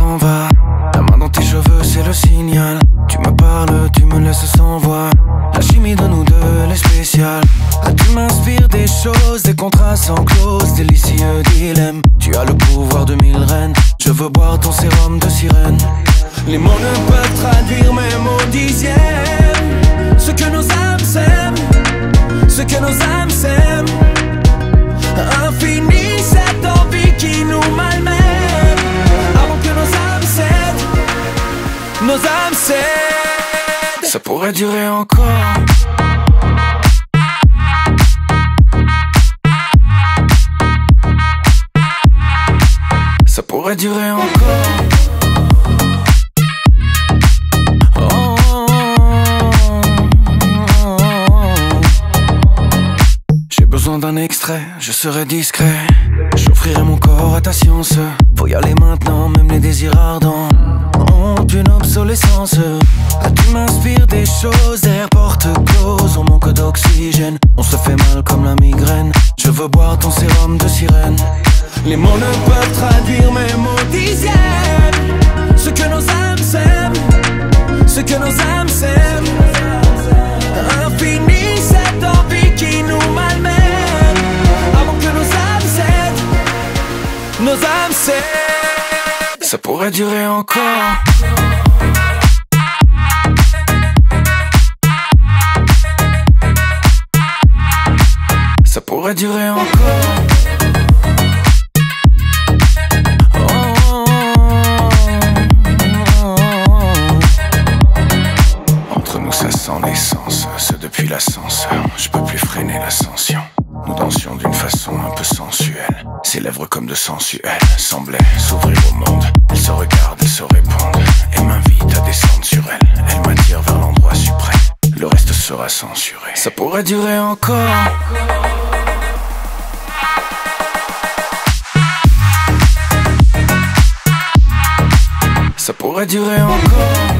s'en va. La main dans tes cheveux, c'est le signal. Tu me parles, tu me laisses sans voix. La chimie de nous deux, elle est spéciale. Là, tu m'inspires des choses, des contrats sans clause, délicieux dilemme. Tu as le pouvoir de 1000 reines. Je veux boire ton sérum de sirène. Les mots ne peuvent traduire mes mots dixièmes. Ce que nos âmes s'aiment, ce que nos âmes s'aiment. Infini cette envie qui nous malmène. Avant que nos âmes cèdent, nos âmes cèdent. Ça pourrait durer encore. Ça pourrait durer encore. D'un extrait, je serai discret. J'offrirai mon corps à ta science. Faut y aller maintenant, même les désirs ardents ont une obsolescence. Là tu m'inspires des choses, air porte close. On manque d'oxygène, on se fait mal comme la migraine. Je veux boire ton sérum de sirène. Les mots ne peuvent traduire mes mots dixièmes. Ce que nos âmes s'aiment, ce que nos âmes s'aiment. Infini cette envie qui nous malmène. Nos âmes cèdent. Ça pourrait durer encore. Ça pourrait durer encore. Entre nous ça sent l'essence. Ce depuis l'ascenseur, je peux plus freiner l'ascension. Nous dansions d'une façon un peu sensuelle. Ses lèvres comme de sensuelles semblaient s'ouvrir au monde. Elle se regarde, elle se répondent et m'invite à descendre sur elle. Elle m'attire vers l'endroit suprême. Le reste sera censuré. Ça pourrait durer encore. Ça pourrait durer encore.